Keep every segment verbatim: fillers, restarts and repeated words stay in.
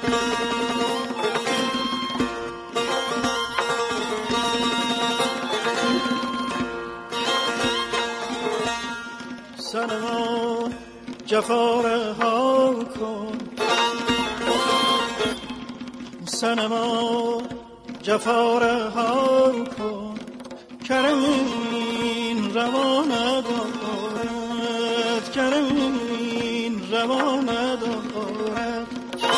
سنما جفا رها کن، سنما جفا رها کن، کرم این روا ندارد، کرم این روا ندارد.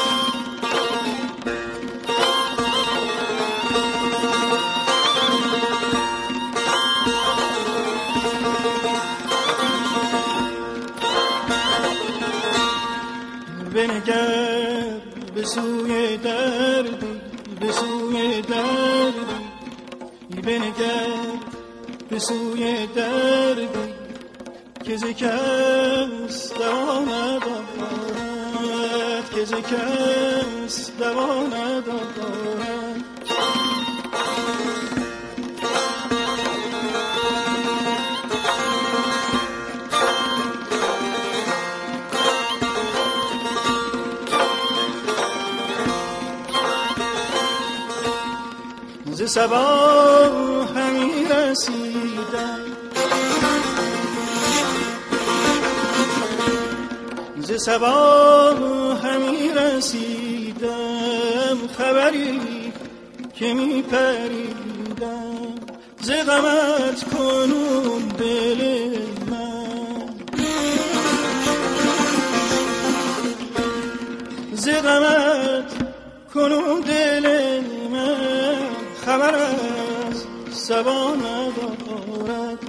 بنگر به سوی دردی، به سوی دردی، بنگر به سوی دردی که ز کس دوا ندارد، که ز کس دوا ندارد. ز صبا همی رسیدم، ز صبا همی رسیدم، خبری که می پریدم، ز غمت کنون دل من، ز غمت کنون دل من، خبر از صبا ندارد.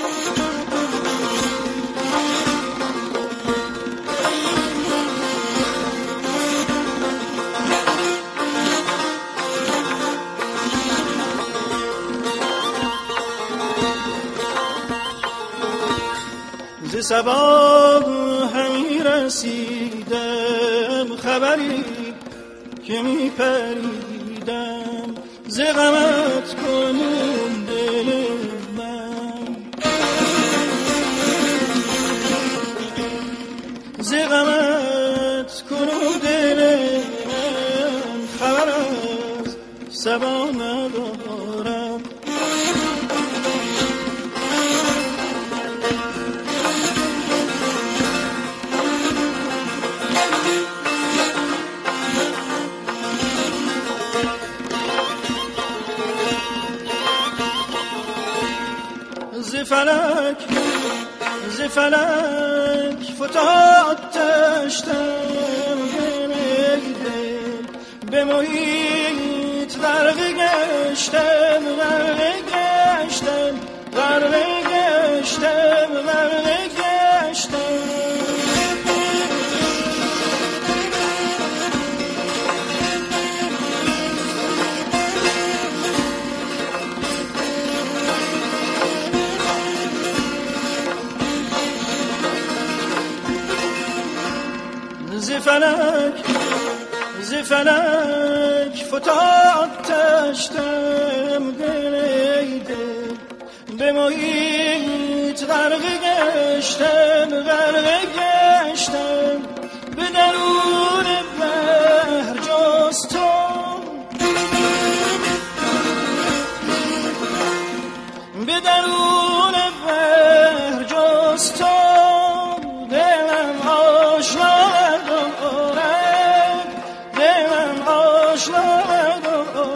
ز صبا همی رسیدم، خبری که می پریدم، ز غمت کنون دل من، ز غمت کنون دل من، خبر از صبا ندارم. ز فلک ز فلک فتاد دشتم، به محیط غرق گشتم، غرق گشتم، غرق گشتم، غرق گشتم. ز فلک ز فلک فتاد دشتم، گریده به محیط غرق گشتم، غرق گشتم، به درون بحر جز تو، به درون بحر جز تو، دلم آشنا ندارد، دلم آشنا ندارد.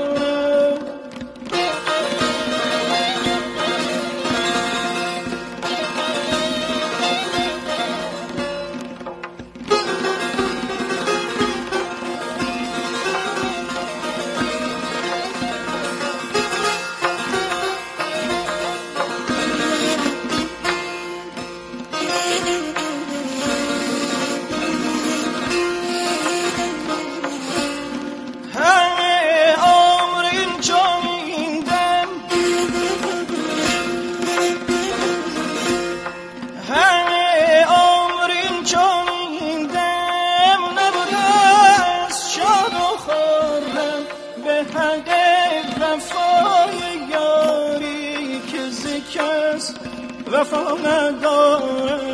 وفا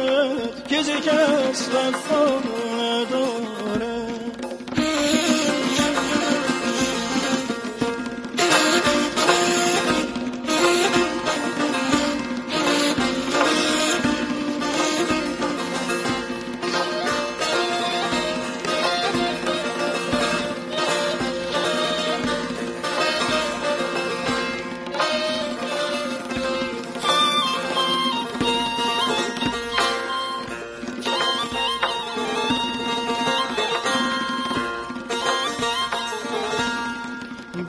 ندارد، که ز کس وفا ندارد.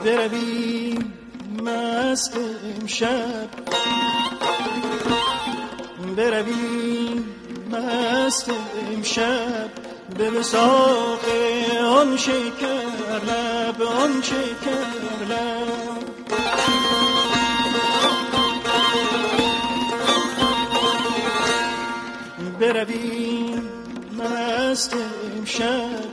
بروی مست امشب، بروی مست امشب به وثاق آن شکر لب، آن شکر لب. بروی مست امشب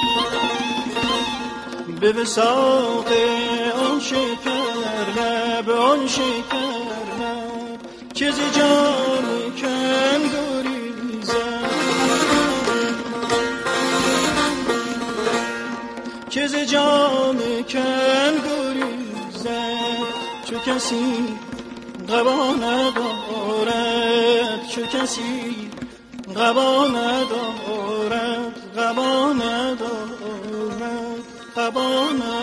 به وثاق آن شکر لب، آن شکر لب. چه ز جان کم گریزم، چه ز جان کم گریزم، چو کسی قبا ندارد، چو کسی قبا ندارد، قبا ندارد، قبا ندارد.